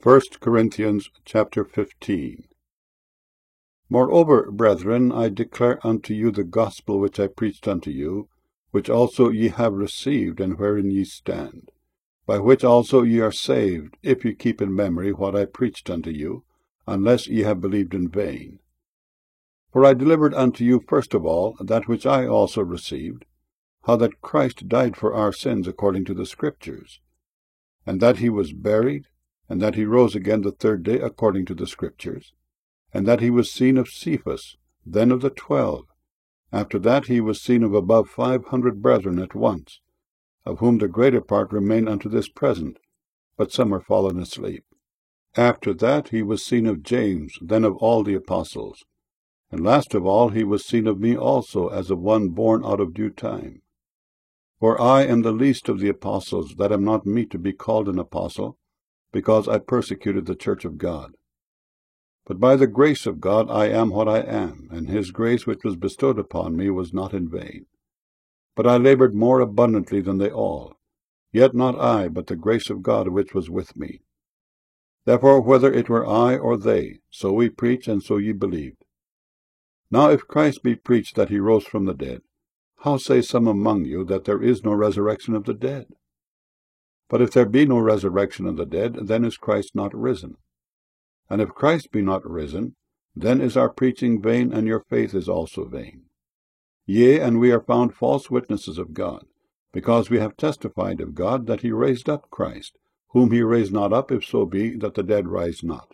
1 Corinthians chapter 15. Moreover, brethren, I declare unto you the gospel which I preached unto you, which also ye have received, and wherein ye stand, by which also ye are saved, if ye keep in memory what I preached unto you, unless ye have believed in vain. For I delivered unto you first of all that which I also received, how that Christ died for our sins according to the Scriptures, and that he was buried, and that he rose again the third day according to the Scriptures, and that he was seen of Cephas, then of the 12. After that he was seen of above 500 brethren at once, of whom the greater part remain unto this present, but some are fallen asleep. After that he was seen of James, then of all the apostles. And last of all he was seen of me also, as of one born out of due time. For I am the least of the apostles, that am not meet to be called an apostle, because I persecuted the church of God. But by the grace of God I am what I am, and his grace which was bestowed upon me was not in vain. But I labored more abundantly than they all, yet not I, but the grace of God which was with me. Therefore whether it were I or they, so we preach, and so ye believed. Now if Christ be preached that he rose from the dead, how say some among you that there is no resurrection of the dead? But if there be no resurrection of the dead, then is Christ not risen. And if Christ be not risen, then is our preaching vain, and your faith is also vain. Yea, and we are found false witnesses of God, because we have testified of God that he raised up Christ, whom he raised not up, if so be that the dead rise not.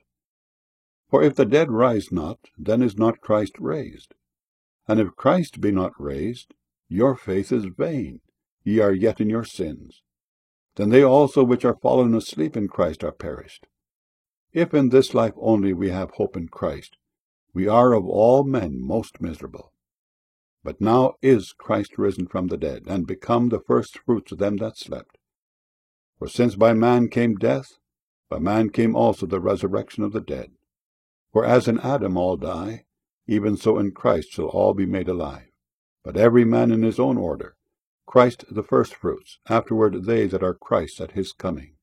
For if the dead rise not, then is not Christ raised. And if Christ be not raised, your faith is vain, ye are yet in your sins. Then they also which are fallen asleep in Christ are perished. If in this life only we have hope in Christ, we are of all men most miserable. But now is Christ risen from the dead, and become the firstfruits of them that slept. For since by man came death, by man came also the resurrection of the dead. For as in Adam all die, even so in Christ shall all be made alive. But every man in his own order, Christ the firstfruits, afterward they that are Christ's at his coming.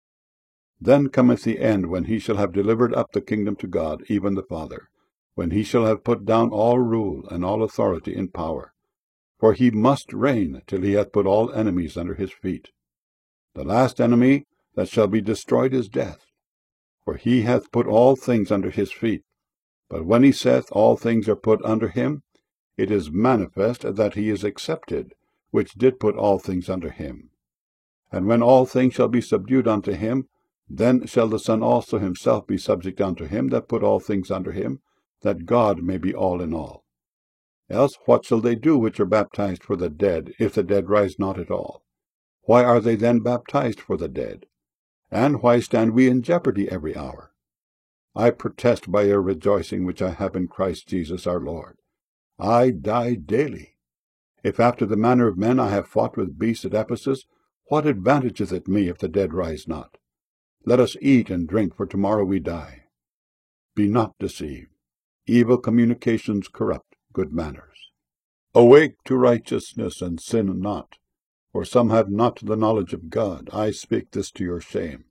Then cometh the end, when he shall have delivered up the kingdom to God, even the Father, when he shall have put down all rule and all authority and power. For he must reign till he hath put all enemies under his feet. The last enemy that shall be destroyed is death. For he hath put all things under his feet. But when he saith all things are put under him, it is manifest that he is accepted, which did put all things under him. And when all things shall be subdued unto him, then shall the Son also himself be subject unto him that put all things under him, that God may be all in all. Else what shall they do which are baptized for the dead, if the dead rise not at all? Why are they then baptized for the dead? And why stand we in jeopardy every hour? I protest by your rejoicing which I have in Christ Jesus our Lord. I die daily. If after the manner of men I have fought with beasts at Ephesus, what advantageth it me if the dead rise not? Let us eat and drink, for tomorrow we die. Be not deceived. Evil communications corrupt good manners. Awake to righteousness, and sin not. For some have not the knowledge of God. I speak this to your shame.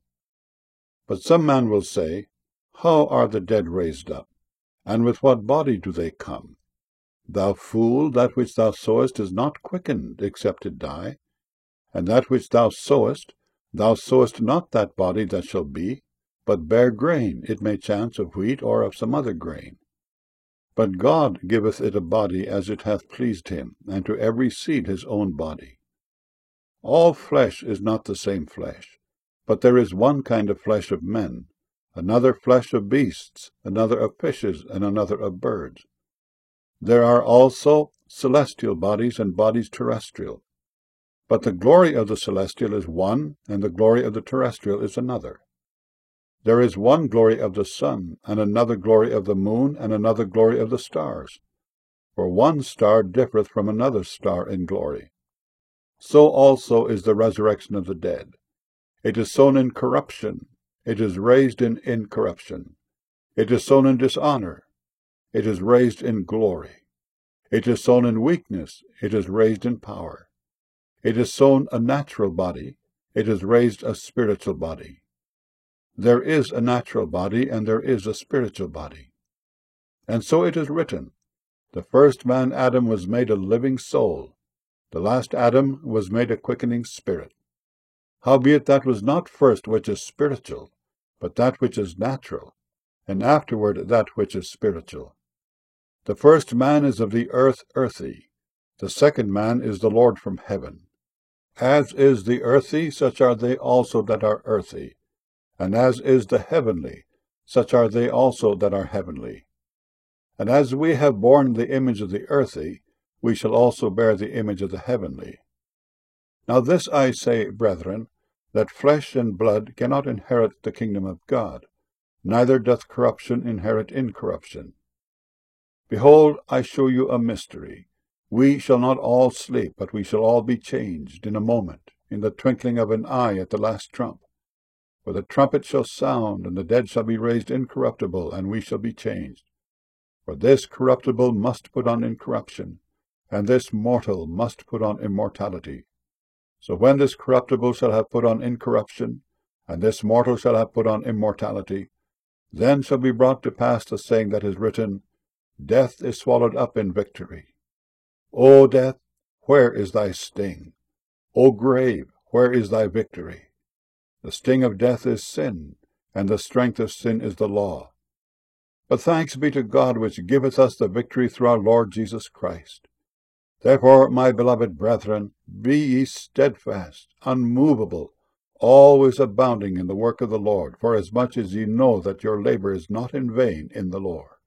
But some man will say, How are the dead raised up? And with what body do they come? Thou fool, that which thou sowest is not quickened, except it die. And that which thou sowest not that body that shall be, but bare grain, it may chance of wheat or of some other grain. But God giveth it a body as it hath pleased him, and to every seed his own body. All flesh is not the same flesh, but there is one kind of flesh of men, another flesh of beasts, another of fishes, and another of birds. There are also celestial bodies and bodies terrestrial. But the glory of the celestial is one, and the glory of the terrestrial is another. There is one glory of the sun, and another glory of the moon, and another glory of the stars. For one star differeth from another star in glory. So also is the resurrection of the dead. It is sown in corruption, it is raised in incorruption. It is sown in dishonor, it is raised in glory. It is sown in weakness, it is raised in power. It is sown a natural body, it is raised a spiritual body. there is a natural body and there is a spiritual body. And so it is written, the first man Adam was made a living soul, the last Adam was made a quickening spirit. Howbeit that was not first which is spiritual, but that which is natural, and afterward that which is spiritual. The first man is of the earth earthy, the second man is the Lord from heaven. As is the earthy, such are they also that are earthy, and as is the heavenly, such are they also that are heavenly. And as we have borne the image of the earthy, we shall also bear the image of the heavenly. Now this I say, brethren, that flesh and blood cannot inherit the kingdom of God, neither doth corruption inherit incorruption. Behold, I show you a mystery. We shall not all sleep, but we shall all be changed in a moment, in the twinkling of an eye at the last trump. For the trumpet shall sound, and the dead shall be raised incorruptible, and we shall be changed. For this corruptible must put on incorruption, and this mortal must put on immortality. So when this corruptible shall have put on incorruption, and this mortal shall have put on immortality, then shall be brought to pass the saying that is written, Death is swallowed up in victory. O death, where is thy sting? O grave, where is thy victory? The sting of death is sin, and the strength of sin is the law. But thanks be to God which giveth us the victory through our Lord Jesus Christ. Therefore, my beloved brethren, be ye steadfast, unmovable, always abounding in the work of the Lord, forasmuch as ye know that your labor is not in vain in the Lord.